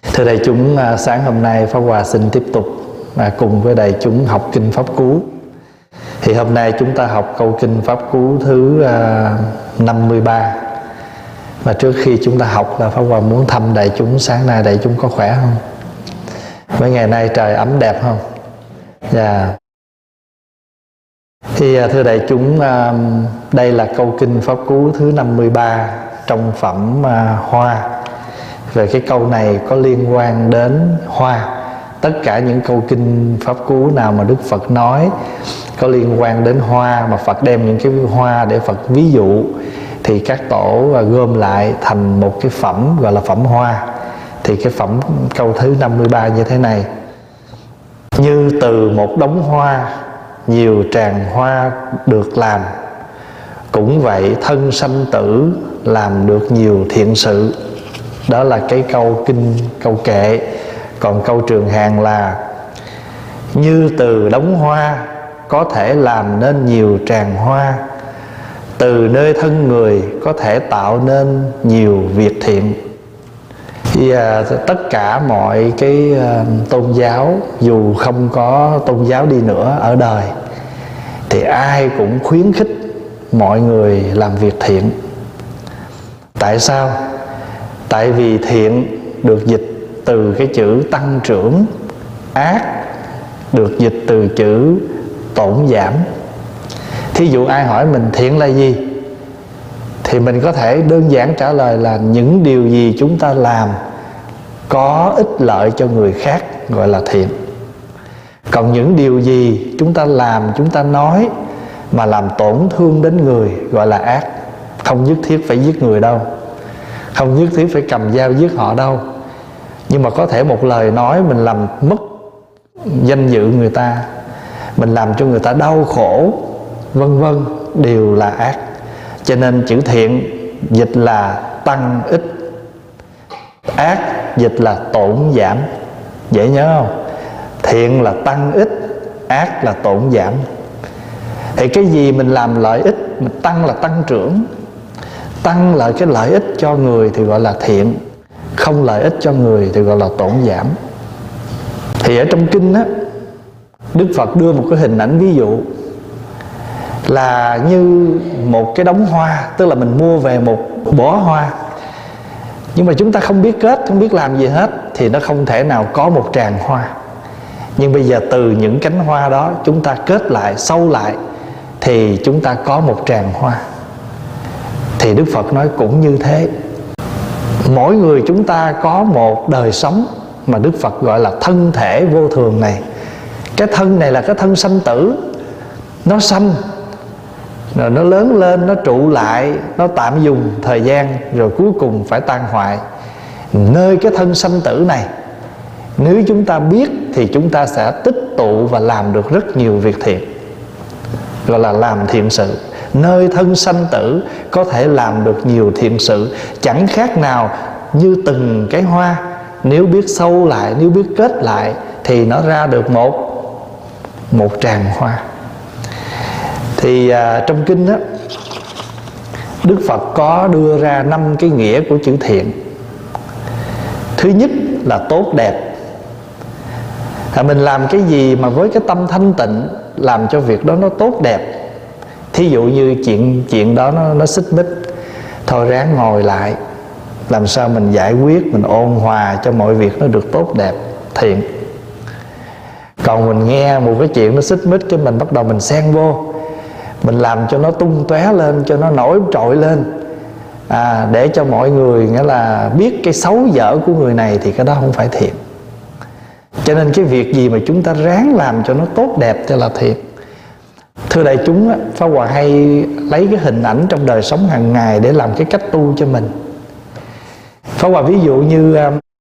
Thưa đại chúng, sáng hôm nay Pháp Hòa xin tiếp tục cùng với đại chúng học Kinh Pháp Cú. Thì hôm nay chúng ta học câu Kinh Pháp Cú thứ 53. Và trước khi chúng ta học là Pháp Hòa muốn thăm đại chúng sáng nay đại chúng có khỏe không? Mấy ngày nay trời ấm đẹp không? Dạ. Thì thưa đại chúng, đây là câu Kinh Pháp Cú thứ 53 trong phẩm Hoa. Về cái câu này có liên quan đến hoa. Tất cả những câu Kinh Pháp Cú nào mà Đức Phật nói có liên quan đến hoa, mà Phật đem những cái hoa để Phật ví dụ, thì các tổ gom lại thành một cái phẩm gọi là phẩm hoa. Thì cái phẩm câu thứ 53 như thế này: như từ một đống hoa nhiều tràng hoa được làm, cũng vậy thân sanh tử làm được nhiều thiện sự. Đó là cái câu kinh, câu kệ. Còn câu trường hàng là: như từ đống hoa có thể làm nên nhiều tràng hoa, từ nơi thân người có thể tạo nên nhiều việc thiện. Thì tất cả mọi cái tôn giáo, dù không có tôn giáo đi nữa ở đời, thì ai cũng khuyến khích mọi người làm việc thiện. Tại sao? Tại vì thiện được dịch từ cái chữ tăng trưởng, ác được dịch từ chữ tổn giảm. Thí dụ ai hỏi mình thiện là gì, thì mình có thể đơn giản trả lời là những điều gì chúng ta làm có ích lợi cho người khác gọi là thiện. Còn những điều gì chúng ta làm, chúng ta nói mà làm tổn thương đến người gọi là ác. Không nhất thiết phải giết người đâu, không nhất thiết phải cầm dao giết họ đâu, nhưng mà có thể một lời nói mình làm mất danh dự người ta, mình làm cho người ta đau khổ, vân vân, đều là ác. Cho nên chữ thiện dịch là tăng ích, ác dịch là tổn giảm. Dễ nhớ không? Thiện là tăng ích, ác là tổn giảm. Thì cái gì mình làm lợi ích, mình tăng là tăng trưởng, tăng lại cái lợi ích cho người thì gọi là thiện, không lợi ích cho người thì gọi là tổn giảm. Thì ở trong kinh á, Đức Phật đưa một cái hình ảnh ví dụ là như một cái đống hoa. Tức là mình mua về một bó hoa, nhưng mà chúng ta không biết kết, không biết làm gì hết, thì nó không thể nào có một tràng hoa. Nhưng bây giờ từ những cánh hoa đó chúng ta kết lại, sâu lại, thì chúng ta có một tràng hoa. Thì Đức Phật nói cũng như thế. Mỗi người chúng ta có một đời sống mà Đức Phật gọi là thân thể vô thường này. Cái thân này là cái thân sanh tử. Nó sanh, rồi nó lớn lên, nó trụ lại, nó tạm dùng thời gian, rồi cuối cùng phải tan hoại. Nơi cái thân sanh tử này, nếu chúng ta biết thì chúng ta sẽ tích tụ và làm được rất nhiều việc thiện, gọi là làm thiện sự. Nơi thân sanh tử có thể làm được nhiều thiện sự, chẳng khác nào như từng cái hoa, nếu biết sâu lại, nếu biết kết lại, thì nó ra được một tràng hoa. Thì trong kinh á, Đức Phật có đưa ra 5 cái nghĩa của chữ thiện. Thứ nhất là tốt đẹp. Mình làm cái gì mà với cái tâm thanh tịnh, làm cho việc đó nó tốt đẹp. Thí dụ như chuyện đó nó xích mích, thôi ráng ngồi lại, làm sao mình giải quyết, mình ôn hòa cho mọi việc nó được tốt đẹp, thiện. Còn mình nghe một cái chuyện nó xích mích, cái mình bắt đầu mình xen vô, mình làm cho nó tung tóe lên, cho nó nổi trội lên, để cho mọi người nghĩa là biết cái xấu dở của người này, thì cái đó không phải thiện. Cho nên cái việc gì mà chúng ta ráng làm cho nó tốt đẹp cho là thiện. Thưa đại chúng, Pháp Hòa hay lấy cái hình ảnh trong đời sống hàng ngày để làm cái cách tu cho mình. Pháp Hòa ví dụ như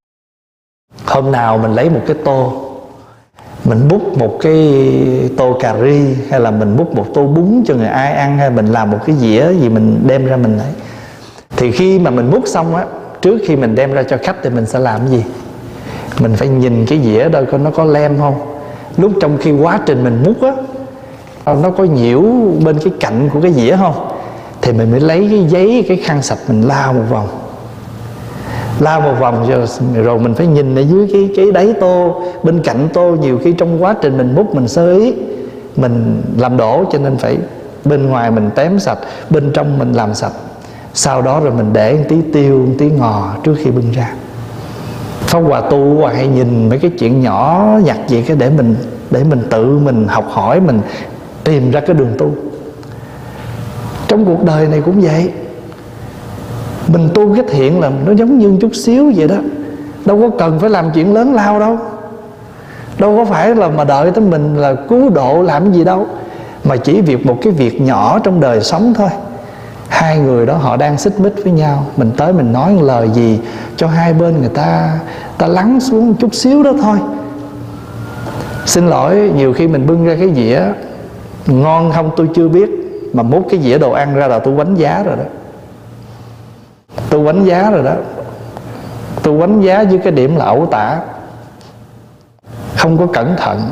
hôm nào mình lấy một cái tô, mình múc một cái tô cà ri, hay là mình múc một tô bún cho người ai ăn, hay mình làm một cái dĩa gì mình đem ra mình lấy. Thì khi mà mình múc xong á, trước khi mình đem ra cho khách thì mình sẽ làm cái gì? Mình phải nhìn cái dĩa đó coi nó có lem không. Lúc trong khi quá trình mình múc á, nó có nhiễu bên cái cạnh của cái dĩa không, thì mình mới lấy cái giấy, cái khăn sạch mình lau một vòng. lao một vòng rồi mình phải nhìn ở dưới cái đáy tô, bên cạnh tô nhiều khi trong quá trình mình múc mình sơ ý, mình làm đổ, cho nên phải bên ngoài mình tém sạch, bên trong mình làm sạch. Sau đó rồi mình để một tí tiêu, một tí ngò trước khi bưng ra. Pháp Hòa tu hay nhìn mấy cái chuyện nhỏ nhặt gì cái để mình tự mình học hỏi, mình tìm ra cái đường tu. Trong cuộc đời này cũng vậy. Mình tu cái thiện là nó giống như chút xíu vậy đó, đâu có cần phải làm chuyện lớn lao đâu, đâu có phải là mà đợi tới mình là cứu độ làm cái gì đâu, mà chỉ việc một cái việc nhỏ trong đời sống thôi. Hai người đó họ đang xích mích với nhau, mình tới mình nói một lời gì cho hai bên người ta lắng xuống một chút xíu đó thôi. Xin lỗi, nhiều khi mình bưng ra cái dĩa ngon không tôi chưa biết, mà múc cái dĩa đồ ăn ra là tôi quánh giá rồi đó. Tôi quánh giá rồi đó. Tôi quánh giá với cái điểm là ẩu tả, không có cẩn thận.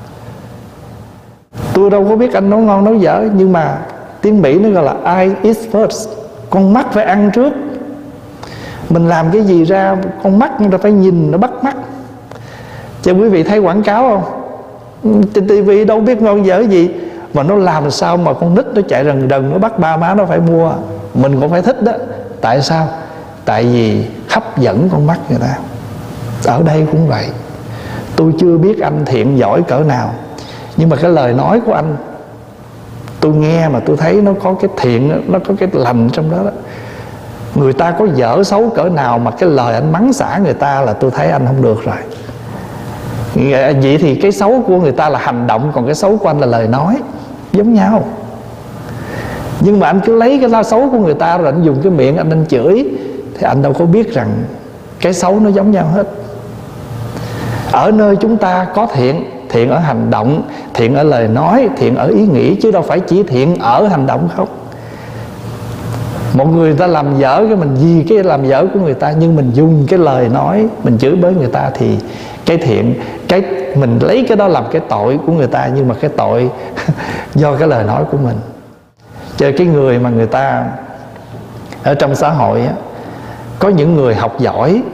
Tôi đâu có biết anh nấu ngon nấu dở, nhưng mà tiếng Mỹ nó gọi là eye is first. Con mắt phải ăn trước. Mình làm cái gì ra, con mắt người ta phải nhìn, nó bắt mắt. Chứ quý vị thấy quảng cáo không? Trên tivi đâu biết ngon dở gì, mà nó làm sao mà con nít nó chạy rần rần, nó bắt ba má nó phải mua. Mình cũng phải thích đó. Tại sao? Tại vì hấp dẫn con mắt người ta. Ở đây cũng vậy. Tôi chưa biết anh thiện giỏi cỡ nào, nhưng mà cái lời nói của anh tôi nghe mà tôi thấy nó có cái thiện, nó có cái lành trong đó đó. Người ta có dở xấu cỡ nào mà cái lời anh mắng xả người ta là tôi thấy anh không được rồi. Vậy thì cái xấu của người ta là hành động, còn cái xấu của anh là lời nói. Giống nhau. Nhưng mà anh cứ lấy cái la xấu của người ta rồi anh dùng cái miệng anh chửi, thì anh đâu có biết rằng cái xấu nó giống nhau hết. Ở nơi chúng ta có thiện, thiện ở hành động, thiện ở lời nói, thiện ở ý nghĩ, chứ đâu phải chỉ thiện ở hành động không. Một người ta làm dở, cái mình vì cái làm dở của người ta, nhưng mình dùng cái lời nói mình chửi bới người ta, thì cái thiện, cái mình lấy cái đó làm cái tội của người ta, nhưng mà cái tội do cái lời nói của mình. Cho cái người mà người ta ở trong xã hội á, có những người học giỏi,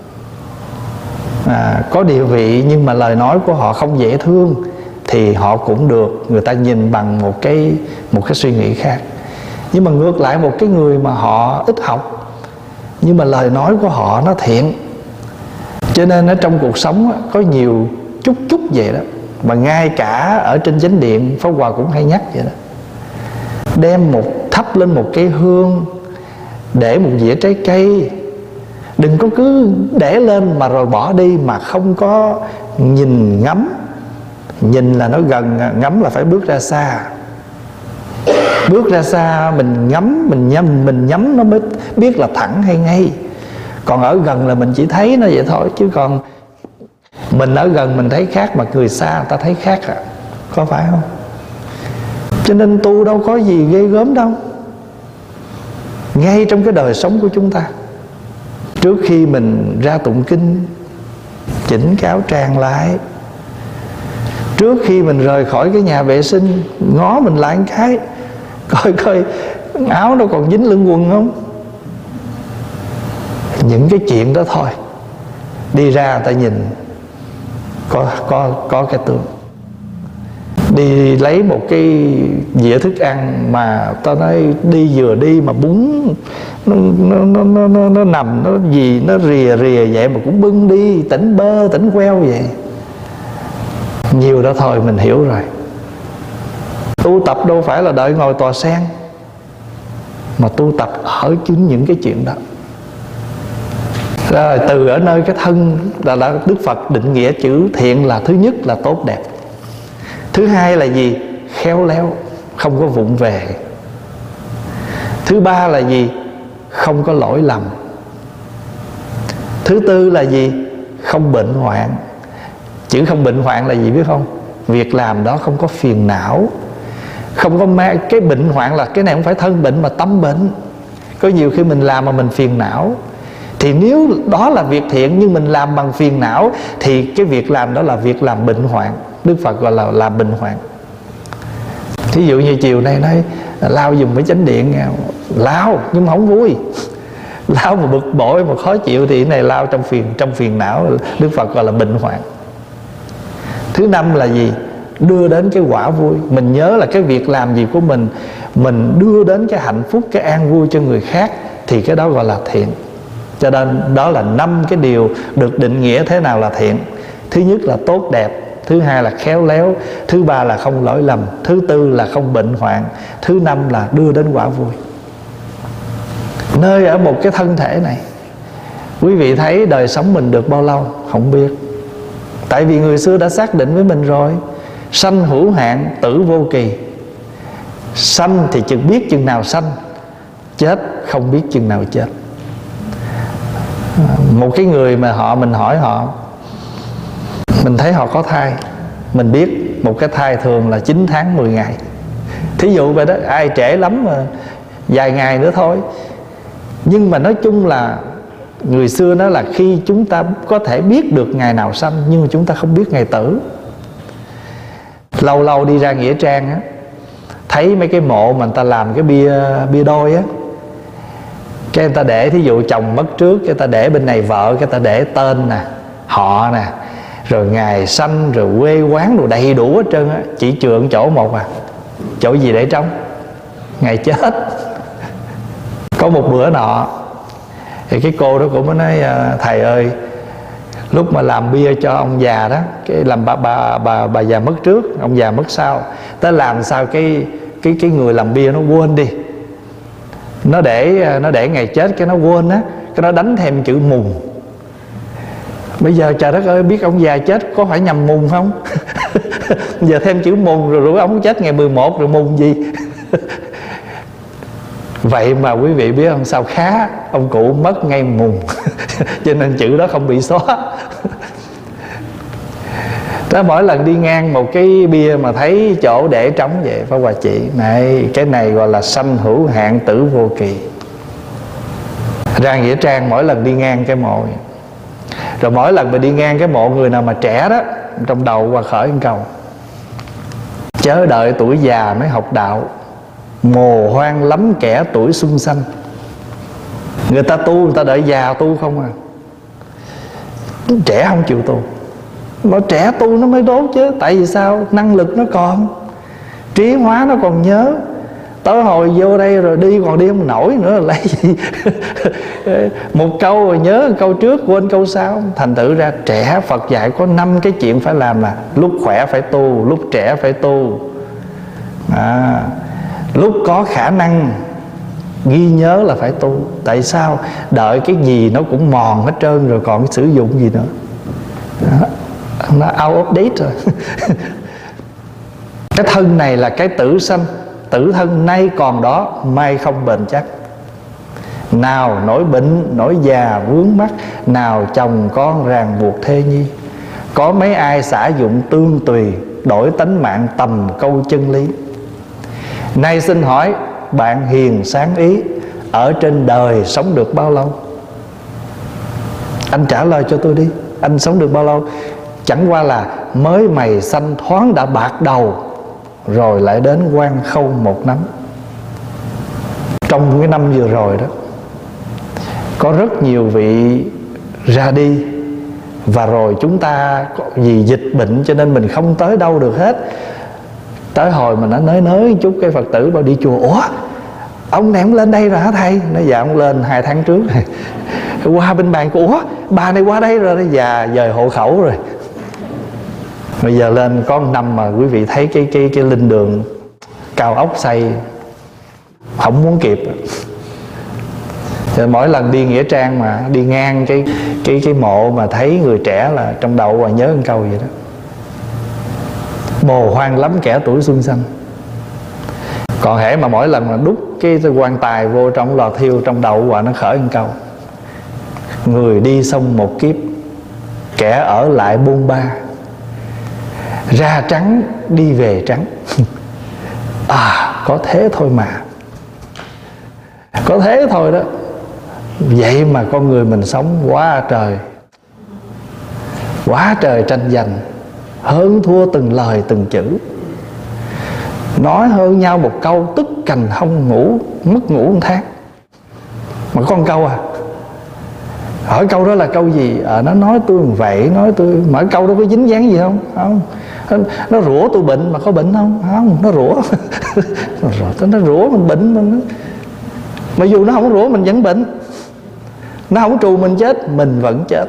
có địa vị, nhưng mà lời nói của họ không dễ thương, thì họ cũng được người ta nhìn bằng một cái suy nghĩ khác. Nhưng mà ngược lại, một cái người mà họ ít học nhưng mà lời nói của họ nó thiện, cho nên ở trong cuộc sống có nhiều chút vậy đó. Mà ngay cả ở trên chánh điện Pháp Hòa cũng hay nhắc vậy đó. Đem thắp lên một cây hương, để một dĩa trái cây, đừng có cứ để lên mà rồi bỏ đi mà không có nhìn ngắm. Nhìn là nó gần, ngắm là phải bước ra xa. Bước ra xa mình ngắm, mình nhắm nó mới biết là thẳng hay ngay. Còn ở gần là mình chỉ thấy nó vậy thôi, chứ còn mình ở gần mình thấy khác, mà người xa người ta thấy khác à. Có phải không? Cho nên tu đâu có gì ghê gớm đâu. Ngay trong cái đời sống của chúng ta, trước khi mình ra tụng kinh, chỉnh cái áo tràng lại. Trước khi mình rời khỏi cái nhà vệ sinh, ngó mình lại một cái, coi áo nó còn dính lưng quần không. Những cái chuyện đó thôi, đi ra người ta nhìn có cái tướng. Đi lấy một cái dĩa thức ăn mà tao nói vừa đi mà bún nó nằm, nó gì nó rìa vậy mà cũng bưng đi, tỉnh bơ tỉnh queo vậy. Nhiều đó thôi mình hiểu rồi. Tu tập đâu phải là đợi ngồi tòa sen, mà tu tập ở chính những cái chuyện đó. Rồi từ ở nơi cái thân là Đức Phật định nghĩa chữ thiện là thứ nhất là tốt đẹp, thứ hai là gì? Khéo léo, không có vụng về. Thứ ba là gì? Không có lỗi lầm. Thứ tư là gì? Không bệnh hoạn. Chữ không bệnh hoạn là gì biết không? Việc làm đó không có phiền não, không có cái bệnh hoạn là cái này không phải thân bệnh mà tâm bệnh. Có nhiều khi mình làm mà mình phiền não, thì nếu đó là việc thiện nhưng mình làm bằng phiền não, thì cái việc làm đó là việc làm bệnh hoạn. Đức Phật gọi là làm bệnh hoạn. Thí dụ như chiều nay nói lao dùng cái chánh điện, lao nhưng mà không vui. Lao mà bực bội mà khó chịu thì cái này lao trong phiền não, Đức Phật gọi là bệnh hoạn. Thứ năm là gì? Đưa đến cái quả vui. Mình nhớ là cái việc làm gì của mình đưa đến cái hạnh phúc, cái an vui cho người khác, thì cái đó gọi là thiện. Cho nên đó là 5 cái điều được định nghĩa thế nào là thiện. Thứ nhất là tốt đẹp, thứ hai là khéo léo, thứ ba là không lỗi lầm, thứ tư là không bệnh hoạn, thứ năm là đưa đến quả vui. Nơi ở một cái thân thể này, quý vị thấy đời sống mình được bao lâu? Không biết. Tại vì người xưa đã xác định với mình rồi, sanh hữu hạn, tử vô kỳ. Sanh thì chừng biết chừng nào sanh, chết không biết chừng nào chết. Một cái người mà mình hỏi họ, mình thấy họ có thai, mình biết một cái thai thường là 9 tháng 10 ngày. Thí dụ vậy đó, ai trễ lắm mà vài ngày nữa thôi. Nhưng mà nói chung là người xưa nói là khi chúng ta có thể biết được ngày nào sanh, nhưng mà chúng ta không biết ngày tử. Lâu lâu đi ra nghĩa trang á, thấy mấy cái mộ mà người ta làm cái bia đôi á, cái người ta để, thí dụ chồng mất trước, cái người ta để bên này vợ, cái người ta để tên nè, họ nè, rồi ngày sanh, rồi quê quán, rồi đầy đủ hết trơn á. Chỉ chừa chỗ một à. Chỗ gì để trống? Ngày chết. Có một bữa nọ thì cái cô đó cũng mới nói: thầy ơi, lúc mà làm bia cho ông già đó, cái làm bà già mất trước, ông già mất sau, tới làm sao cái người làm bia nó quên đi, nó để ngày chết, cái nó quên á, cái nó đánh thêm chữ mùng. Bây giờ trời đất ơi, biết ông già chết có phải nhầm mùng không? Giờ thêm chữ mùng rồi ông chết ngày 11 rồi mùng gì? Vậy mà quý vị biết không, sao khá ông cụ mất ngay mùng. Cho nên chữ đó không bị xóa. Đó, mỗi lần đi ngang một cái bia mà thấy chỗ để trống vậy, Pháp Hòa chỉ này, cái này gọi là sanh hữu hạn, tử vô kỳ. Ra nghĩa trang mỗi lần đi ngang cái mộ, rồi mỗi lần mà đi ngang cái mộ người nào mà trẻ đó, trong đầu Hòa khởi một câu: chớ đợi tuổi già mới học đạo, mồ hoang lắm kẻ tuổi xuân xanh. Người ta tu, người ta đợi già tu không à. Trẻ không chịu tu. Nó trẻ tu nó mới đốt chứ. Tại vì sao? Năng lực nó còn, trí hóa nó còn nhớ. Tới hồi vô đây rồi đi còn đi không nổi nữa là lấy gì? Một câu rồi nhớ câu trước quên câu sau. Thành thử ra trẻ, Phật dạy có 5 cái chuyện phải làm là: lúc khỏe phải tu, lúc trẻ phải tu, lúc có khả năng ghi nhớ là phải tu. Tại sao? Đợi cái gì nó cũng mòn hết trơn rồi còn sử dụng gì nữa. Đó, nó out of date rồi. Cái thân này là cái tử sanh. Tử thân nay còn đó, mai không bền chắc. Nào nỗi bệnh, nỗi già vướng mắc, nào chồng con ràng buộc thê nhi. Có mấy ai xả dụng tương tùy, đổi tánh mạng tầm câu chân lý. Nay xin hỏi bạn hiền sáng ý, ở trên đời sống được bao lâu? Anh trả lời cho tôi đi, anh sống được bao lâu? Chẳng qua là mới mày xanh thoáng đã bạc đầu, rồi lại đến quan khâu một năm. Trong cái năm vừa rồi đó, có rất nhiều vị ra đi, và rồi chúng ta vì dịch bệnh cho nên mình không tới đâu được hết. Tới hồi mà nó nới chút, cái Phật tử bảo đi chùa: ủa, ông này ông lên đây rồi hả thầy? Nói dạ ông lên 2 tháng trước rồi. Qua bên bàn của: ủa, bà này qua đây rồi. Dạ dời hộ khẩu rồi. Bây giờ lên có 1 năm mà quý vị thấy cái linh đường cao ốc xây không muốn kịp. Cho mỗi lần đi nghĩa trang mà đi ngang cái mộ mà thấy người trẻ là trong đầu và nhớ một câu vậy đó: mồ hoang lắm kẻ tuổi xuân xanh. Còn hễ mà mỗi lần mà đút cái quan tài vô trong lò thiêu, trong đầu và nó khởi một câu: người đi xong một kiếp, kẻ ở lại bôn ba, ra trắng đi về trắng. Có thế thôi mà, có thế thôi đó. Vậy mà con người mình sống quá trời tranh giành, hơn thua từng lời từng chữ. Nói hơn nhau một câu tức cành hông ngủ, mất ngủ 1 tháng. Mà có 1 câu à. Hỏi câu đó là câu gì? Nó nói tôi vậy, nói tôi, mà câu đó có dính dáng gì không? Không. Nó rủa tôi bệnh mà có bệnh không? Không, nó rủa. Nó rủa mình bệnh mà dù nó không rủa mình vẫn bệnh. Nó không trù mình chết, mình vẫn chết.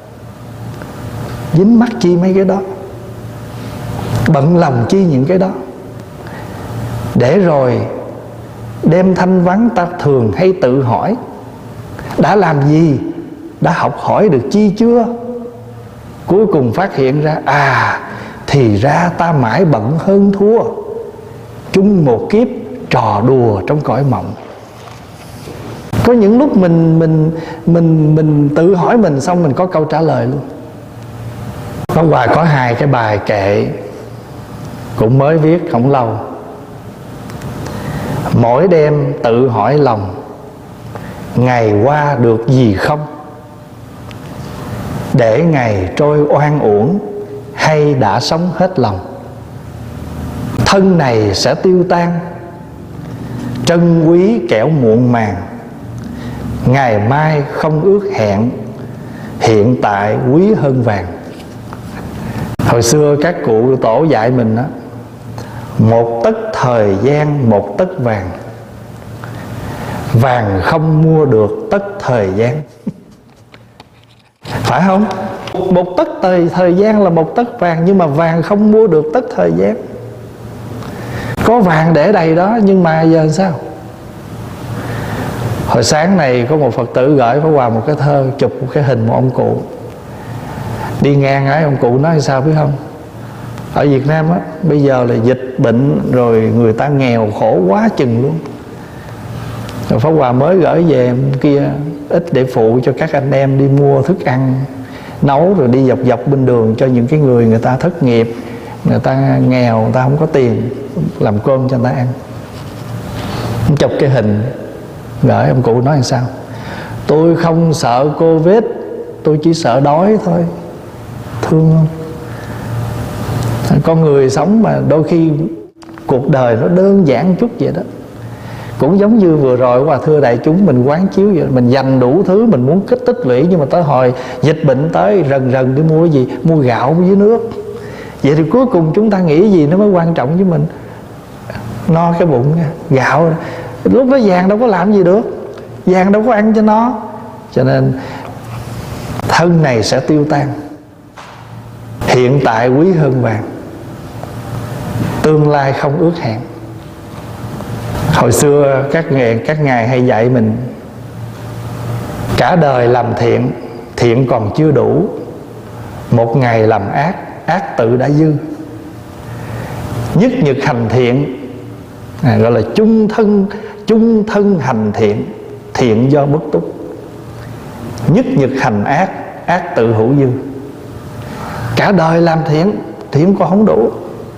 Dính mắc chi mấy cái đó, bận lòng chi những cái đó. Để rồi đêm thanh vắng ta thường hay tự hỏi, đã làm gì, đã học hỏi được chi chưa? Cuối cùng phát hiện ra, thì ra ta mãi bận hơn thua, chung một kiếp trò đùa trong cõi mộng. Có những lúc mình tự hỏi mình, xong mình có câu trả lời luôn. Pháp Hòa có 2 cái bài kệ cũng mới viết không lâu. Mỗi đêm tự hỏi lòng, ngày qua được gì không? Để ngày trôi oan uổng, hay đã sống hết lòng? Thân này sẽ tiêu tan, trân quý kẻo muộn màng. Ngày mai không ước hẹn, hiện tại quý hơn vàng. Hồi xưa các cụ tổ dạy mình đó, một tấc thời gian một tấc vàng, vàng không mua được tấc thời gian. Phải không? Một tấc thời gian là một tấc vàng, nhưng mà vàng không mua được tấc thời gian. Có vàng để đầy đó, nhưng mà giờ sao? Hồi sáng này có một Phật tử gửi Pháp Hòa một cái thơ, chụp một cái hình một ông cụ đi ngang ấy. Ông cụ nói sao biết không? Ở Việt Nam á, bây giờ là dịch bệnh rồi, người ta nghèo khổ quá chừng luôn. Rồi Pháp Hòa mới gửi về kia ít để phụ cho các anh em đi mua thức ăn nấu, rồi đi dọc dọc bên đường cho những cái người ta thất nghiệp, người ta nghèo, người ta không có tiền làm cơm cho người ta ăn. Chụp cái hình gửi ông cụ nói làm sao? Tôi không sợ Covid, tôi chỉ sợ đói thôi. Thương không? Con người sống mà đôi khi cuộc đời nó đơn giản chút vậy đó. Cũng giống như vừa rồi Hòa thưa đại chúng, mình quán chiếu vậy, mình dành đủ thứ, mình muốn tích lũy, nhưng mà tới hồi dịch bệnh tới rần đi mua cái gì? Mua gạo với nước. Vậy thì cuối cùng chúng ta nghĩ gì nó mới quan trọng với mình? No cái bụng, gạo. Lúc đó vàng đâu có làm gì được, vàng đâu có ăn cho nó. Cho nên thân này sẽ tiêu tan, hiện tại quý hơn vàng, tương lai không ước hẹn. Hồi xưa các ngài hay dạy mình, cả đời làm thiện, thiện còn chưa đủ, một ngày làm ác, ác tự đã dư. Nhất nhật hành thiện, gọi là chung thân hành thiện, thiện do bất túc. Nhất nhật hành ác, ác tự hữu dư. Cả đời làm thiện, thiện còn không đủ.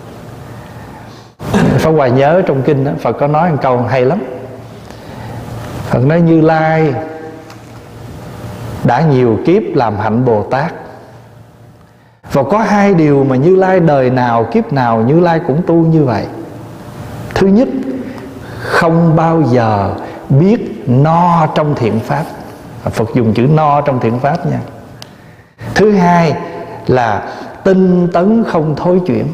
Pháp Hòa nhớ trong kinh đó, Phật có nói một câu hay lắm. Phật nói Như Lai đã nhiều kiếp làm hạnh Bồ Tát, và có 2 điều mà Như Lai đời nào kiếp nào Như Lai cũng tu như vậy. Thứ nhất, không bao giờ biết no trong thiện pháp. Phật dùng chữ no trong thiện pháp nha. Thứ hai là tinh tấn không thối chuyển.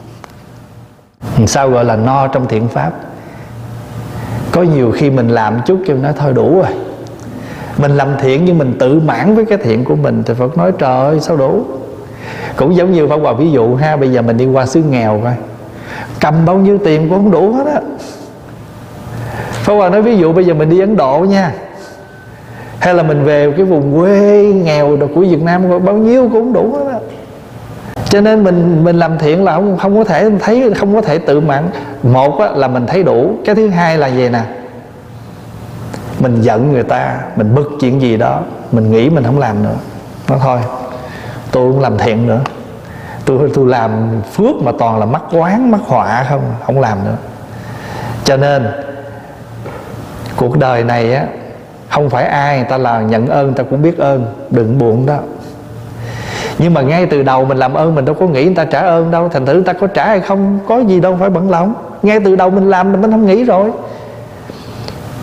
Sao gọi là no trong thiện pháp? Có nhiều khi mình làm chút kêu nói thôi đủ rồi. Mình làm thiện nhưng mình tự mãn với cái thiện của mình, thì Phật nói trời ơi sao đủ. Cũng giống như Pháp Hòa ví dụ ha, bây giờ mình đi qua xứ nghèo coi, cầm bao nhiêu tiền cũng không đủ hết á. Pháp Hòa nói ví dụ bây giờ mình đi Ấn Độ nha, hay là mình về cái vùng quê nghèo của Việt Nam, bao nhiêu cũng không đủ hết á. Cho nên mình làm thiện là không có thể thấy, không có thể tự mãn. Một á, là mình thấy đủ. Cái thứ hai là gì nè, mình giận người ta, mình bực chuyện gì đó, mình nghĩ mình không làm nữa, nói thôi tôi không làm thiện nữa, tôi làm phước mà toàn là mắc oán mắc họa không làm nữa. Cho nên cuộc đời này á, không phải ai người ta là nhận ơn người ta cũng biết ơn, đừng buồn đó. Nhưng mà ngay từ đầu mình làm ơn, mình đâu có nghĩ người ta trả ơn đâu. Thành thử người ta có trả hay không có gì đâu phải bận lòng. Ngay từ đầu mình làm mình không nghĩ rồi.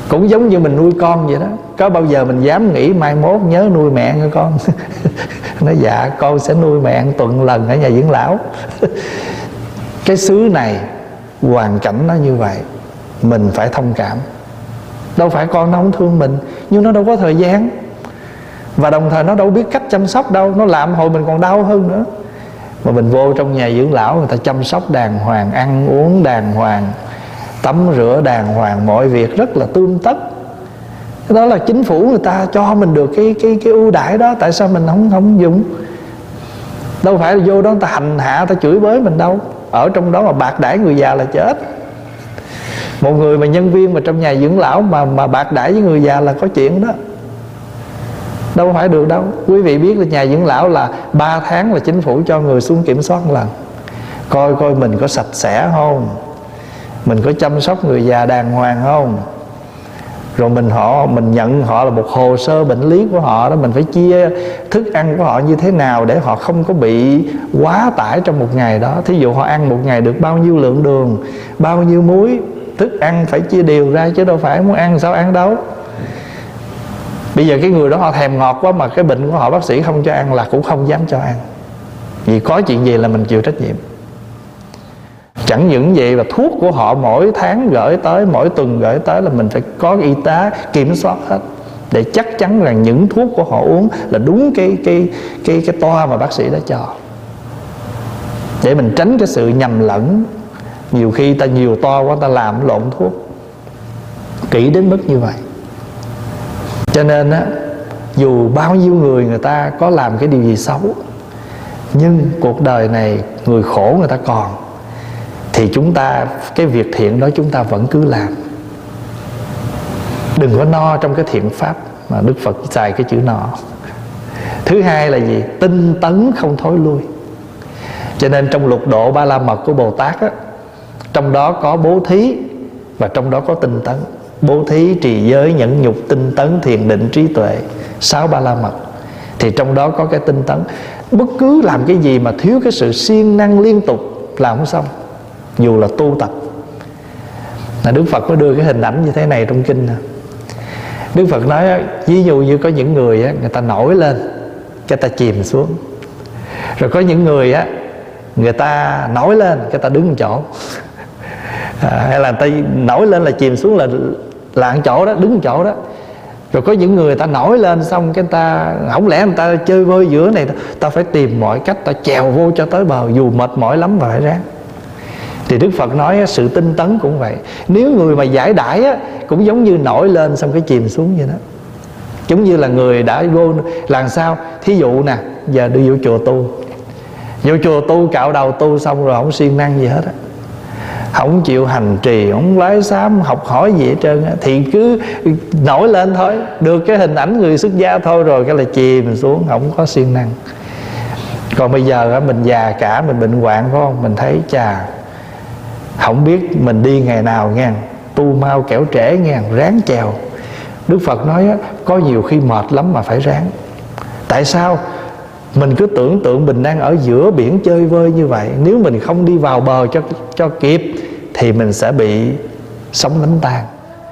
Cũng giống như mình nuôi con vậy đó. Có bao giờ mình dám nghĩ mai mốt nhớ nuôi mẹ nha con? Nói dạ con sẽ nuôi mẹ tuần lần ở nhà dưỡng lão. Cái xứ này hoàn cảnh nó như vậy, mình phải thông cảm. Đâu phải con nó không thương mình, nhưng nó đâu có thời gian, và đồng thời nó đâu biết cách chăm sóc đâu. Nó làm hồi mình còn đau hơn nữa. Mà mình vô trong nhà dưỡng lão, người ta chăm sóc đàng hoàng, ăn uống đàng hoàng, tắm rửa đàng hoàng, mọi việc rất là tươm tất. Đó là chính phủ người ta cho mình được cái ưu đãi đó. Tại sao mình không dùng? Đâu phải là vô đó người ta hành hạ, người ta chửi bới mình đâu. Ở trong đó mà bạc đãi người già là chết. Một người mà nhân viên mà trong nhà dưỡng lão mà bạc đãi với người già là có chuyện đó. Đâu phải được đâu. Quý vị biết là nhà dưỡng lão là 3 tháng là chính phủ cho người xuống kiểm soát một lần, coi coi mình có sạch sẽ không, mình có chăm sóc người già đàng hoàng không. Rồi mình nhận họ là một hồ sơ bệnh lý của họ đó. Mình phải chia thức ăn của họ như thế nào để họ không có bị quá tải trong một ngày đó. Thí dụ họ ăn một ngày được bao nhiêu lượng đường, bao nhiêu muối, thức ăn phải chia đều ra, chứ đâu phải muốn ăn sao ăn đâu. Bây giờ cái người đó họ thèm ngọt quá mà cái bệnh của họ bác sĩ không cho ăn là cũng không dám cho ăn, vì có chuyện gì là mình chịu trách nhiệm. Chẳng những vậy là thuốc của họ mỗi tháng gửi tới, mỗi tuần gửi tới là mình phải có y tá kiểm soát hết, để chắc chắn rằng những thuốc của họ uống là đúng cái toa mà bác sĩ đã cho, để mình tránh cái sự nhầm lẫn. Nhiều khi ta nhiều toa quá, ta làm lộn thuốc, kỹ đến mức như vậy. Cho nên á, dù bao nhiêu người ta có làm cái điều gì xấu, nhưng cuộc đời này người khổ người ta còn, thì chúng ta, cái việc thiện đó chúng ta vẫn cứ làm. Đừng có no trong cái thiện pháp, mà Đức Phật xài cái chữ no. Thứ hai là gì? Tinh tấn không thối lui. Cho nên trong lục độ Ba La Mật của Bồ Tát á, trong đó có bố thí và trong đó có tinh tấn. Bố thí, trì giới, nhẫn nhục, tinh tấn, thiền định, trí tuệ, 6 Ba La Mật. Thì trong đó có cái tinh tấn. Bất cứ làm cái gì mà thiếu cái sự siêng năng liên tục làm không xong, dù là tu tập. Đức Phật có đưa cái hình ảnh như thế này trong kinh nè. Đức Phật nói ví dụ như có những người á, người ta nổi lên cái ta chìm xuống. Rồi có những người á, người ta nổi lên cái ta đứng một chỗ. Hay là người ta nổi lên là chìm xuống là một chỗ đó, đứng một chỗ đó. Rồi có những người ta nổi lên xong cái ta, không lẽ người ta chơi vơi giữa này, ta phải tìm mọi cách ta chèo vô cho tới bờ, dù mệt mỏi lắm mà phải ráng. Thì Đức Phật nói sự tinh tấn cũng vậy. Nếu người mà giải đãi á, cũng giống như nổi lên xong cái chìm xuống vậy đó. Giống như là người đã vô làm sao. Thí dụ nè, giờ đi vô chùa tu, vô chùa tu cạo đầu tu xong rồi không siêng năng gì hết á, không chịu hành trì, không lái sám, học hỏi gì hết trơn á, thì cứ nổi lên thôi, được cái hình ảnh người xuất gia thôi, rồi cái là chìm xuống, không có siêng năng. Còn bây giờ á, mình già cả, mình bệnh hoạn phải không, mình thấy chà, không biết mình đi ngày nào nghe, tu mau kẻo trễ nghe, ráng chèo. Đức Phật nói á, có nhiều khi mệt lắm mà phải ráng. Tại sao? Mình cứ tưởng tượng mình đang ở giữa biển chơi vơi như vậy, nếu mình không đi vào bờ cho kịp thì mình sẽ bị sóng đánh tan.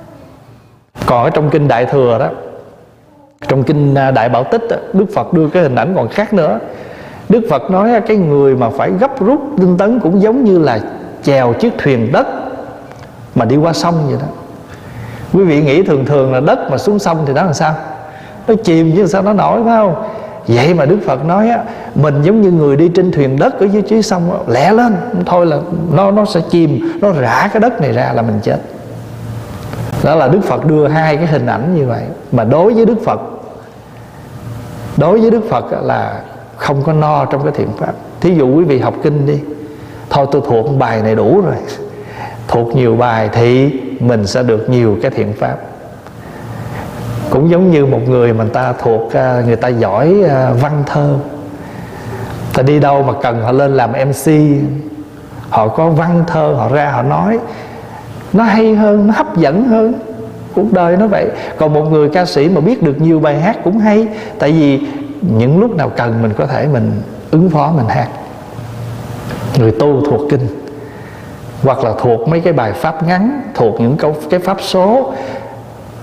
Còn ở trong kinh Đại Thừa đó, trong kinh Đại Bảo Tích đó, Đức Phật đưa cái hình ảnh còn khác nữa. Đức Phật nói cái người mà phải gấp rút tinh tấn cũng giống như là chèo chiếc thuyền đất mà đi qua sông vậy đó. Quý vị nghĩ thường thường là đất mà xuống sông thì nó làm sao? Nó chìm chứ sao nó nổi, phải không? Vậy mà Đức Phật nói á, mình giống như người đi trên thuyền đất ở dưới sông đó, lẹ lên thôi là nó sẽ chìm, nó rã cái đất này ra là mình chết. Đó là Đức Phật đưa hai cái hình ảnh như vậy. Mà đối với Đức Phật là không có no trong cái thiện pháp. Thí dụ quý vị học kinh đi, thôi tôi thuộc bài này đủ rồi, thuộc nhiều bài thì mình sẽ được nhiều cái thiện pháp. Cũng giống như một người mà ta thuộc, người ta giỏi văn thơ, ta đi đâu mà cần họ lên làm MC, họ có văn thơ, họ ra họ nói, nó hay hơn, nó hấp dẫn hơn. Cuộc đời nó vậy. Còn một người ca sĩ mà biết được nhiều bài hát cũng hay, tại vì những lúc nào cần mình có thể mình ứng phó mình hát. Người tu thuộc kinh, hoặc là thuộc mấy cái bài pháp ngắn, thuộc những cái pháp số,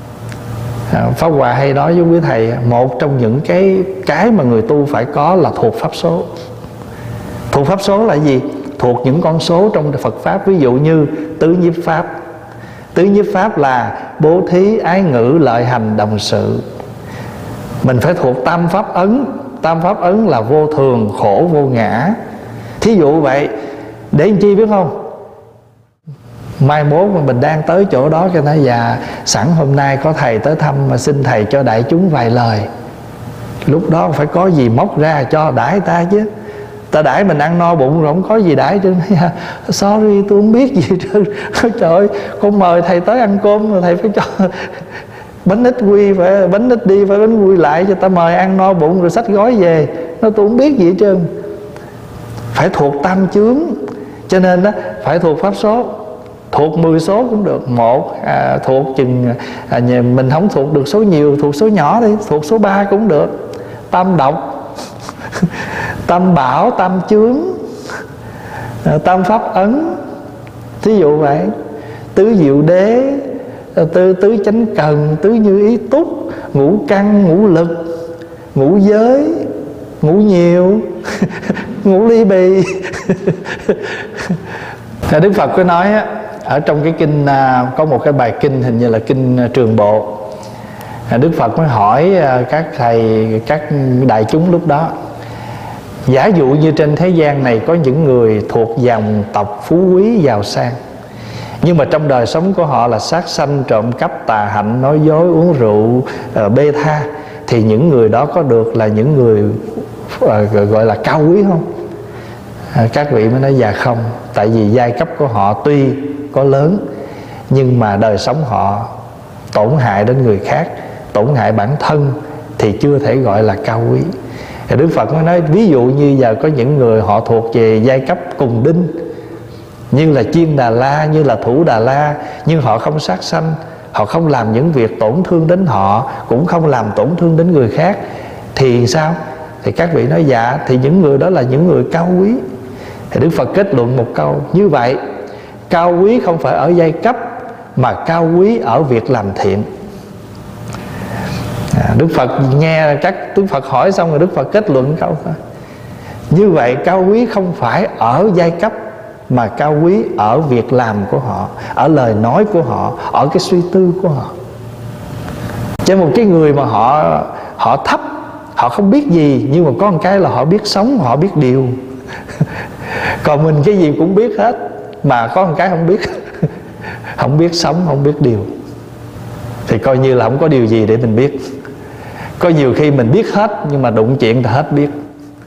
Pháp Hòa hay nói với quý thầy, một trong những cái mà người tu phải có là thuộc pháp số. Thuộc pháp số là gì? Thuộc những con số trong Phật Pháp. Ví dụ như tứ nhiếp Pháp. Tứ nhiếp Pháp là bố thí, ái ngữ, lợi hành, đồng sự. Mình phải thuộc tam pháp ấn. Tam pháp ấn là vô thường, khổ, vô ngã. Thí dụ vậy, để làm chi biết không? Mai mốt mà mình đang tới chỗ đó, cái nói dạ sẵn hôm nay có thầy tới thăm mà xin thầy cho đại chúng vài lời. Lúc đó phải có gì móc ra cho đãi ta chứ. Ta đãi mình ăn no bụng rồi không có gì đãi trơn. Sorry tôi không biết gì trơn. Trời ơi, con mời thầy tới ăn cơm rồi thầy phải cho bánh ít quy, phải bánh ít đi, phải bánh quy lại cho ta mời ăn no bụng rồi xách gói về. Nó tôi không biết gì hết trơn. Phải thuộc tam chướng. Cho nên đó phải thuộc pháp số. Thuộc 10 số cũng được. Thuộc chừng mình không thuộc được số nhiều, thuộc số nhỏ đi, thuộc số 3 cũng được. Tam độc, tam bảo, tam chướng, tam pháp ấn. Thí dụ vậy. Tứ diệu đế, tứ chánh cần, tứ như ý túc, ngũ căn, ngũ lực, ngũ giới, ngũ nhiều, ngũ ly bì. Đức Phật có nói á, ở trong cái kinh có một cái bài kinh hình như là kinh Trường Bộ. Đức Phật mới hỏi các thầy, các đại chúng lúc đó, giả dụ như trên thế gian này có những người thuộc dòng tộc phú quý giàu sang, nhưng mà trong đời sống của họ là sát sanh, trộm cắp, tà hạnh, nói dối, uống rượu, bê tha, thì những người đó có được là những người gọi là cao quý không? Các vị mới nói dạ không. Tại vì giai cấp của họ tuy có lớn, nhưng mà đời sống họ tổn hại đến người khác, tổn hại bản thân, thì chưa thể gọi là cao quý. Thì Đức Phật mới nói, ví dụ như giờ có những người họ thuộc về giai cấp cùng đinh, như là Chiên Đà La, như là Thủ Đà La, nhưng họ không sát sanh, họ không làm những việc tổn thương đến họ, cũng không làm tổn thương đến người khác, thì sao? Thì các vị nói dạ, thì những người đó là những người cao quý. Thì Đức Phật kết luận một câu như vậy: cao quý không phải ở giai cấp, mà cao quý ở việc làm thiện. Đức Phật nghe Đức Phật hỏi xong rồi Đức Phật kết luận câu thôi. Như vậy cao quý không phải ở giai cấp, mà cao quý ở việc làm của họ, ở lời nói của họ, ở cái suy tư của họ. Cho một cái người mà họ thấp, họ không biết gì, nhưng mà có một cái là họ biết sống, họ biết điều. Còn mình cái gì cũng biết hết, mà có một cái không biết. Không biết sống, không biết điều, thì coi như là không có điều gì để mình biết. Có nhiều khi mình biết hết, nhưng mà đụng chuyện thì hết biết.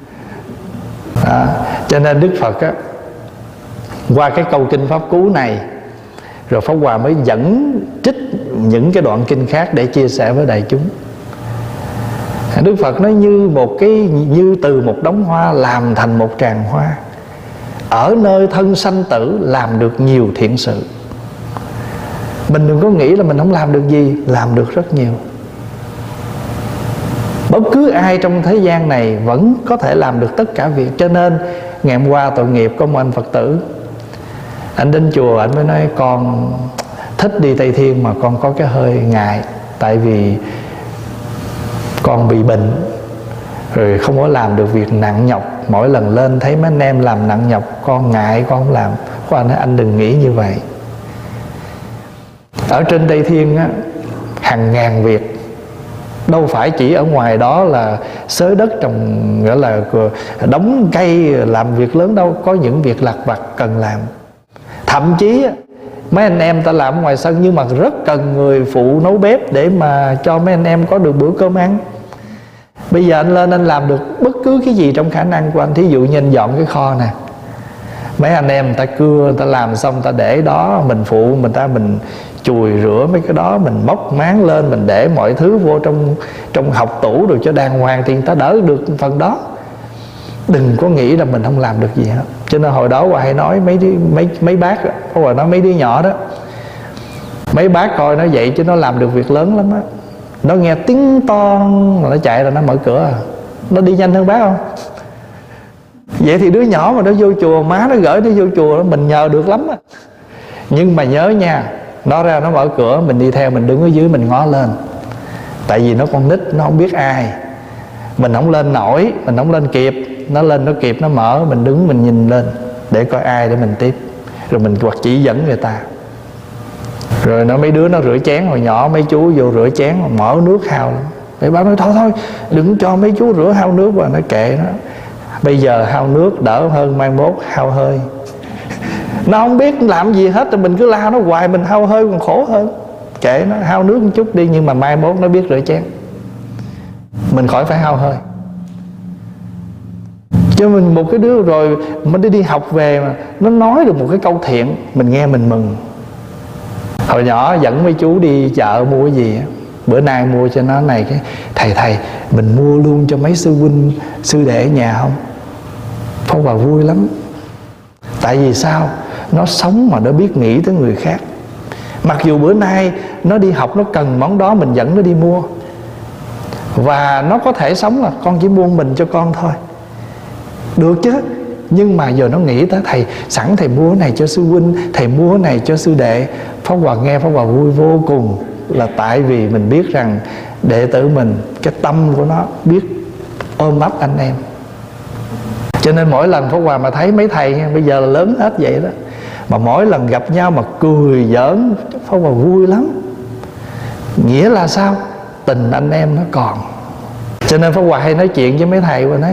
Cho nên Đức Phật á, qua cái câu kinh Pháp Cú này, rồi Pháp Hòa mới dẫn trích những cái đoạn kinh khác để chia sẻ với đại chúng. Đức Phật nói như từ một đống hoa làm thành một tràng hoa, ở nơi thân sanh tử làm được nhiều thiện sự. Mình đừng có nghĩ là mình không làm được gì, làm được rất nhiều. Bất cứ ai trong thế gian này vẫn có thể làm được tất cả việc. Cho nên ngày hôm qua tội nghiệp có một anh Phật tử, anh đến chùa, anh mới nói con thích đi Tây Thiên mà con có cái hơi ngại, tại vì con bị bệnh, rồi không có làm được việc nặng nhọc. Mỗi lần lên thấy mấy anh em làm nặng nhọc, con ngại, con không làm. Có anh nói anh đừng nghĩ như vậy. Ở trên Tây Thiên á, hàng ngàn việc, đâu phải chỉ ở ngoài đó là xới đất trồng, nghĩa là đóng cây làm việc lớn đâu. Có những việc lặt vặt cần làm. Thậm chí mấy anh em ta làm ngoài sân, nhưng mà rất cần người phụ nấu bếp để mà cho mấy anh em có được bữa cơm ăn. Bây giờ anh lên anh làm được bất cứ cái gì trong khả năng của anh. Thí dụ như anh dọn cái kho nè, mấy anh em người ta cưa, người ta làm xong người ta để đó, mình phụ mình chùi rửa mấy cái đó, mình móc máng lên, mình để mọi thứ vô trong học tủ rồi cho đàng hoàng, thì người ta đỡ được phần đó. Đừng có nghĩ là mình không làm được gì hết. Cho nên hồi đó Hòa hay nói mấy bác, Hòa nói mấy đứa nhỏ đó, mấy bác coi nó vậy chứ nó làm được việc lớn lắm á. Nó nghe tiếng ton là nó chạy ra nó mở cửa, nó đi nhanh hơn bác không? Vậy thì đứa nhỏ mà nó vô chùa, má nó gửi nó vô chùa, mình nhờ được lắm á. Nhưng mà nhớ nha, nó ra nó mở cửa, mình đi theo, mình đứng ở dưới mình ngó lên. Tại vì nó con nít, nó không biết ai. Mình không lên nổi, mình không lên kịp. Nó lên nó kịp, nó mở, mình đứng mình nhìn lên để coi ai để mình tiếp. Rồi mình hoặc chỉ dẫn người ta. Rồi mấy đứa nó rửa chén hồi nhỏ, mấy chú vô rửa chén mở nước hao lắm. Mẹ bảo nói thôi đừng cho mấy chú rửa hao nước, và nó kệ nó. Bây giờ hao nước đỡ hơn mai mốt hao hơi. Nó không biết làm gì hết rồi mình cứ la nó hoài, mình hao hơi còn khổ hơn. Kệ nó, hao nước một chút đi, nhưng mà mai mốt nó biết rửa chén, mình khỏi phải hao hơi. Cho mình một cái đứa rồi mình đi học về mà nó nói được một cái câu thiện, mình nghe mình mừng. Hồi nhỏ dẫn mấy chú đi chợ mua cái gì, bữa nay mua cho nó này cái thầy mình mua luôn cho mấy sư huynh sư đệ ở nhà không? Phong Hòa vui lắm. Tại vì sao? Nó sống mà nó biết nghĩ tới người khác. Mặc dù bữa nay nó đi học nó cần món đó, mình dẫn nó đi mua, và nó có thể sống là con chỉ mua mình cho con thôi, được chứ. Nhưng mà giờ nó nghĩ tới thầy, sẵn thầy mua cái này cho sư huynh, thầy mua cái này cho sư đệ. Pháp Hòa nghe Pháp Hòa vui vô cùng, là tại vì mình biết rằng đệ tử mình, cái tâm của nó biết ôm ấp anh em. Cho nên mỗi lần Pháp Hòa mà thấy mấy thầy bây giờ là lớn hết vậy đó, mà mỗi lần gặp nhau mà cười giỡn, Pháp Hòa vui lắm. Nghĩa là sao? Tình anh em nó còn. Cho nên Pháp Hòa hay nói chuyện với mấy thầy và nói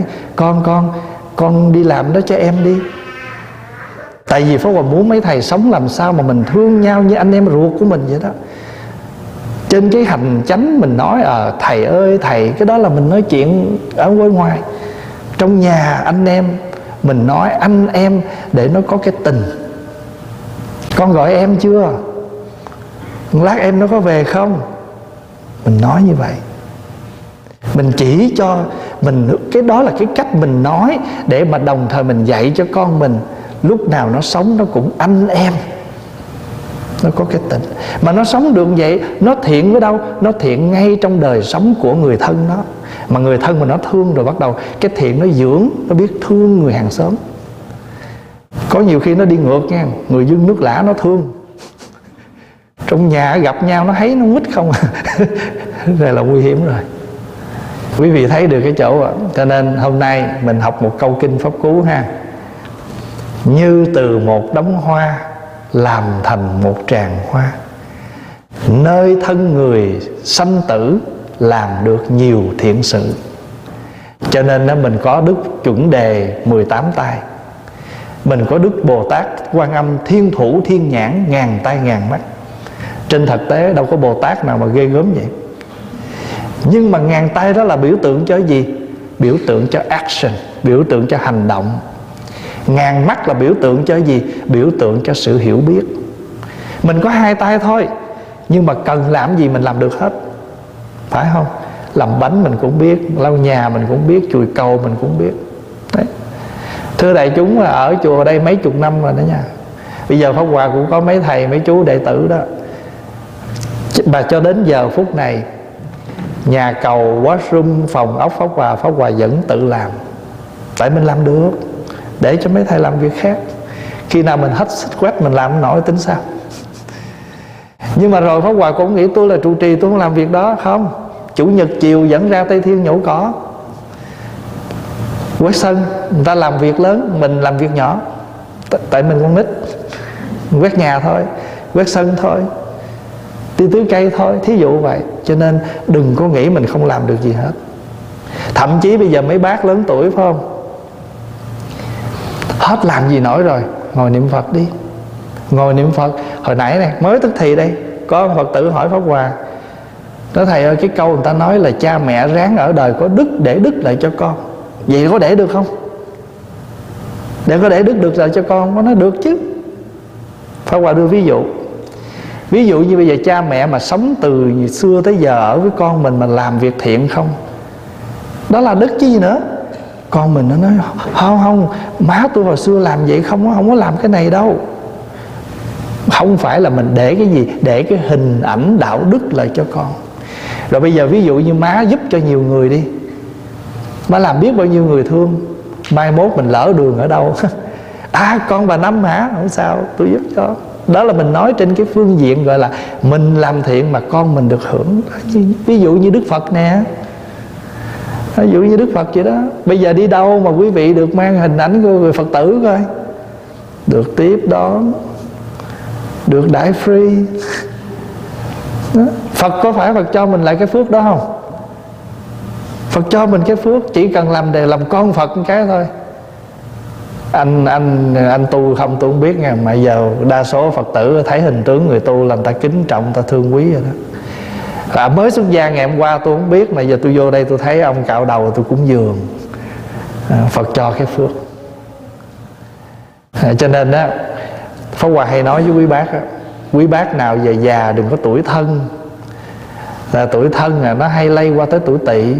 con đi làm đó cho em đi. Tại vì Pháp Hòa muốn mấy thầy sống làm sao mà mình thương nhau như anh em ruột của mình vậy đó. Trên cái hành chánh mình nói thầy ơi thầy, cái đó là mình nói chuyện ở bên ngoài. Trong nhà anh em mình nói anh em để nó có cái tình. Con gọi em chưa? Lát em nó có về không? Mình nói như vậy. Mình chỉ cho mình, cái đó là cái cách mình nói, để mà đồng thời mình dạy cho con mình lúc nào nó sống nó cũng anh em, nó có cái tình. Mà nó sống được vậy, nó thiện với đâu? Nó thiện ngay trong đời sống của người thân nó. Mà người thân mà nó thương rồi, bắt đầu cái thiện nó dưỡng, nó biết thương người hàng xóm. Có nhiều khi nó đi ngược nha, người dưng nước lã nó thương. Trong nhà gặp nhau nó thấy nó quýt không. Đây là nguy hiểm rồi. Quý vị thấy được cái chỗ ạ. Cho nên hôm nay mình học một câu kinh Pháp Cú ha. Như từ một đống hoa làm thành một tràng hoa, nơi thân người sanh tử làm được nhiều thiện sự. Cho nên đó, mình có đức chuẩn đề 18 tay, mình có đức Bồ Tát Quan Âm thiên thủ thiên nhãn, ngàn tay ngàn mắt. Trên thực tế đâu có Bồ Tát nào mà ghê gớm vậy. Nhưng mà ngàn tay đó là biểu tượng cho gì? Biểu tượng cho action, biểu tượng cho hành động. Ngàn mắt là biểu tượng cho gì? Biểu tượng cho sự hiểu biết. Mình có hai tay thôi, nhưng mà cần làm gì mình làm được hết, phải không? Làm bánh mình cũng biết, lau nhà mình cũng biết, chùi cầu mình cũng biết. Đấy. Thưa đại chúng, ở chùa đây mấy chục năm rồi đó nha. Bây giờ Pháp Hòa cũng có mấy thầy, mấy chú đệ tử đó. Và cho đến giờ phút này, nhà cầu, washroom, phòng ốc Pháp Hòa vẫn tự làm. Tại mình làm được, để cho mấy thầy làm việc khác. Khi nào mình hết sức quét mình làm nổi tính sao? Nhưng mà rồi Pháp Hòa cũng nghĩ tôi là trụ trì, tôi không làm việc đó. Không, Chủ nhật chiều dẫn ra Tây Thiên nhổ cỏ, quét sân. Người ta làm việc lớn, mình làm việc nhỏ. Tại mình con nít, quét nhà thôi, quét sân thôi, đi tưới cây thôi, thí dụ vậy. Cho nên đừng có nghĩ mình không làm được gì hết. Thậm chí bây giờ mấy bác lớn tuổi phải không, hết làm gì nổi rồi, ngồi niệm Phật đi. Ngồi niệm Phật. Hồi nãy này mới tức thì đây, có Phật tử hỏi Pháp Hòa, nói thầy ơi, cái câu người ta nói là cha mẹ ráng ở đời có đức để đức lại cho con, vậy có để được không? Để có để đức được lại cho con? Có nói được chứ. Pháp Hòa đưa ví dụ. Ví dụ như bây giờ cha mẹ mà sống từ xưa tới giờ ở với con mình mà làm việc thiện không, đó là đức chứ gì nữa. Con mình nó nói không, má tôi hồi xưa làm vậy không có làm cái này đâu. Không phải là mình để cái gì, để cái hình ảnh đạo đức lại cho con. Rồi bây giờ ví dụ như má giúp cho nhiều người đi, má làm biết bao nhiêu người thương, mai mốt mình lỡ đường ở đâu con bà Năm hả? Không sao, tôi giúp cho. Đó là mình nói trên cái phương diện gọi là mình làm thiện mà con mình được hưởng. Ví dụ như Đức Phật nè, ví dụ như Đức Phật vậy đó. Bây giờ đi đâu mà quý vị được mang hình ảnh của người Phật tử coi, được tiếp đón, được đãi free đó. Phật có phải Phật cho mình lại cái phước đó không? Phật cho mình cái phước chỉ cần làm để làm con Phật một cái thôi. Anh tu không tôi không biết nha, mà giờ đa số Phật tử thấy hình tướng người tu là người ta kính trọng, người ta thương quý rồi đó. Mới xuất gia ngày hôm qua tôi không biết, mà giờ tôi vô đây tôi thấy ông cạo đầu tôi cũng dường. Phật cho cái phước. Cho nên á, Pháp Hòa hay nói với quý bác á, quý bác nào về già đừng có tuổi thân. Là tuổi thân là nó hay lây qua tới tuổi Tỵ.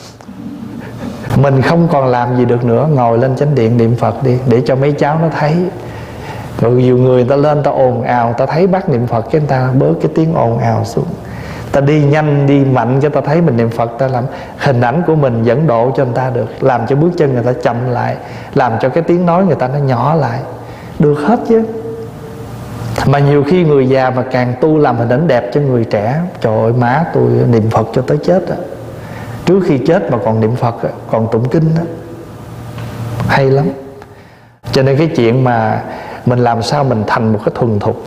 Mình không còn làm gì được nữa, ngồi lên chánh điện niệm Phật đi, để cho mấy cháu nó thấy. Rồi nhiều người ta lên ta ồn ào, ta thấy bác niệm Phật cái người ta bớt cái tiếng ồn ào xuống. Ta đi nhanh đi mạnh cho ta thấy mình niệm Phật, ta làm hình ảnh của mình dẫn độ cho người ta được, làm cho bước chân người ta chậm lại, làm cho cái tiếng nói người ta nó nhỏ lại, được hết chứ. Mà nhiều khi người già mà càng tu làm hình ảnh đẹp cho người trẻ. Trời ơi, má tôi niệm Phật cho tới chết á, trước khi chết mà còn niệm Phật á, còn tụng kinh á, hay lắm. Cho nên cái chuyện mà mình làm sao mình thành một cái thuần thục.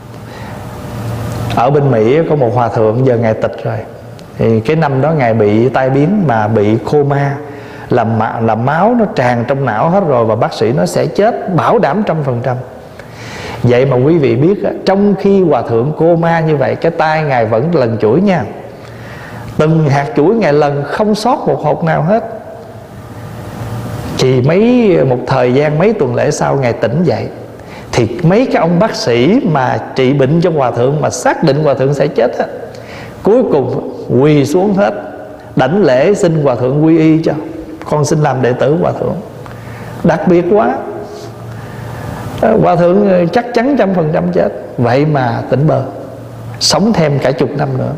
Ở bên Mỹ có một hòa thượng giờ ngài tịch rồi. Thì cái năm đó ngài bị tai biến mà bị coma, làm máu nó tràn trong não hết rồi, và bác sĩ nó sẽ chết bảo đảm 100%. Vậy mà quý vị biết, trong khi hòa thượng coma như vậy, cái tai ngài vẫn lần chuỗi nha. Từng hạt chuỗi ngài lần, không sót một hột nào hết. Chỉ một thời gian mấy tuần lễ sau ngài tỉnh dậy. Thì mấy cái ông bác sĩ mà trị bệnh cho hòa thượng, mà xác định hòa thượng sẽ chết á, cuối cùng quỳ xuống hết, đảnh lễ xin hòa thượng quy y cho con xin làm đệ tử hòa thượng. Đặc biệt quá. Hòa thượng chắc chắn 100% chết, vậy mà tỉnh bơ, sống thêm cả chục năm nữa.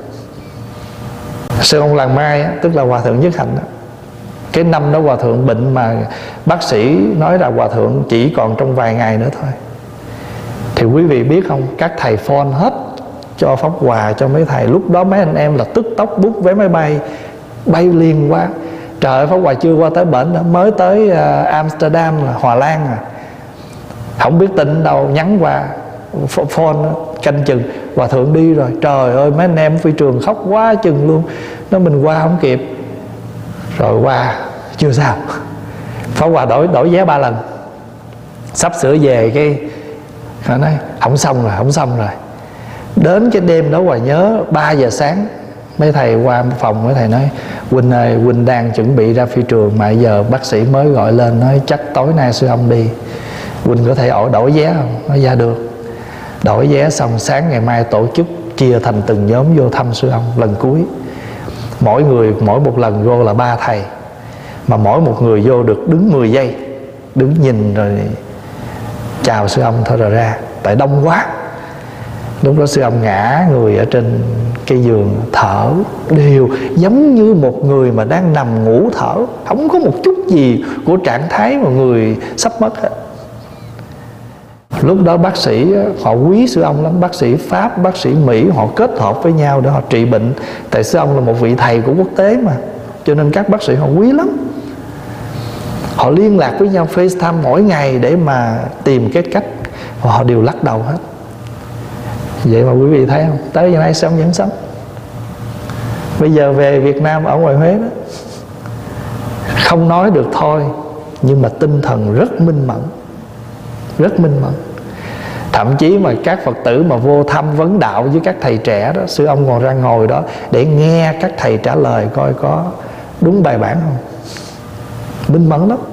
Sư ông Làng Mai tức là hòa thượng Nhất Hạnh đó, cái năm đó hòa thượng bệnh mà bác sĩ nói là hòa thượng chỉ còn trong vài ngày nữa thôi. Thì quý vị biết không, các thầy phone hết cho Pháp Hòa, cho mấy thầy. Lúc đó mấy anh em là tức tốc bút vé máy bay, bay liền qua. Trời ơi, Pháp Hòa chưa qua tới bển nữa, mới tới Amsterdam là Hòa Lan à. Không biết tin đâu, nhắn qua phone canh chừng hòa thượng đi rồi. Trời ơi, mấy anh em phi trường khóc quá chừng luôn. Nó mình qua không kịp. Rồi qua chưa sao, Pháp Hòa đổi vé 3 lần. Sắp sửa về cái họ nói không xong rồi. Đến cái đêm đó Hòa nhớ 3 giờ sáng mấy thầy qua phòng, mấy thầy nói Huynh ơi, Huynh đang chuẩn bị ra phi trường mà giờ bác sĩ mới gọi lên nói chắc tối nay sư ông đi, Huynh có thể đổi vé không? Nói dạ được. Đổi vé xong sáng ngày mai tổ chức chia thành từng nhóm vô thăm sư ông lần cuối. Mỗi người mỗi một lần vô là 3 thầy, mà mỗi một người vô được đứng 10 giây, đứng nhìn rồi chào sư ông thôi rồi ra, tại đông quá. Lúc đó sư ông ngã người ở trên cái giường thở đều giống như một người mà đang nằm ngủ thở, không có một chút gì của trạng thái mà người sắp mất hết. Lúc đó bác sĩ họ quý sư ông lắm, bác sĩ Pháp, bác sĩ Mỹ họ kết hợp với nhau để họ trị bệnh. Tại sư ông là một vị thầy của quốc tế mà, cho nên các bác sĩ họ quý lắm. Họ liên lạc với nhau FaceTime mỗi ngày để mà tìm cái cách, và họ đều lắc đầu hết. Vậy mà quý vị thấy không, tới giờ nay sư ông vẫn sống. Bây giờ về Việt Nam ở ngoài Huế đó, không nói được thôi, nhưng mà tinh thần rất minh mẫn, rất minh mẫn. Thậm chí mà các Phật tử mà vô thăm vấn đạo với các thầy trẻ đó, sư ông còn ra ngồi đó để nghe các thầy trả lời coi có đúng bài bản không. Minh mẫn lắm.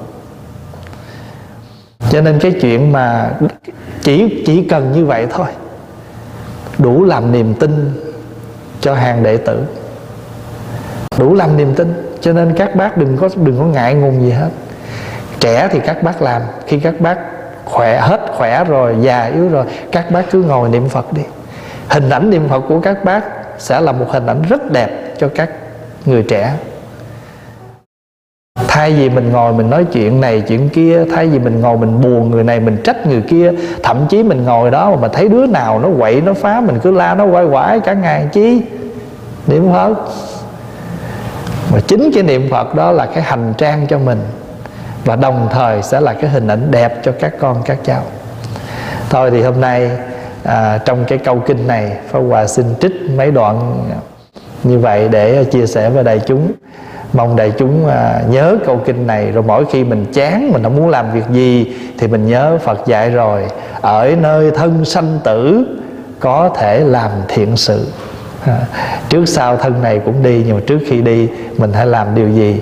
Cho nên cái chuyện mà chỉ cần như vậy thôi, đủ làm niềm tin cho hàng đệ tử, đủ làm niềm tin. Cho nên các bác đừng có ngại ngùng gì hết. Trẻ thì các bác làm, khi các bác khỏe rồi, già yếu rồi, các bác cứ ngồi niệm Phật đi. Hình ảnh niệm Phật của các bác sẽ là một hình ảnh rất đẹp cho các người trẻ. Thay vì mình ngồi mình nói chuyện này chuyện kia, thay vì mình ngồi mình buồn người này, mình trách người kia, thậm chí mình ngồi đó mà thấy đứa nào nó quậy nó phá, mình cứ la nó quay quải cả ngày chi. Niệm Phật. Mà chính cái niệm Phật đó là cái hành trang cho mình, và đồng thời sẽ là cái hình ảnh đẹp cho các con các cháu. Thôi thì hôm nay trong cái câu kinh này, Pháp Hòa xin trích mấy đoạn như vậy để chia sẻ với đại chúng. Mong đại chúng nhớ câu kinh này, rồi mỗi khi mình chán, mình không muốn làm việc gì thì mình nhớ Phật dạy rồi: ở nơi thân sanh tử có thể làm thiện sự. Trước sau thân này cũng đi, nhưng mà trước khi đi mình hãy làm điều gì?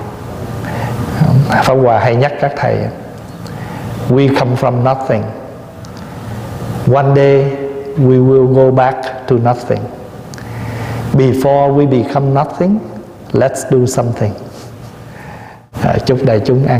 Pháp Hòa hay nhắc các thầy: we come from nothing, one day we will go back to nothing. Before we become nothing, let's do something. Chúc đại chúng an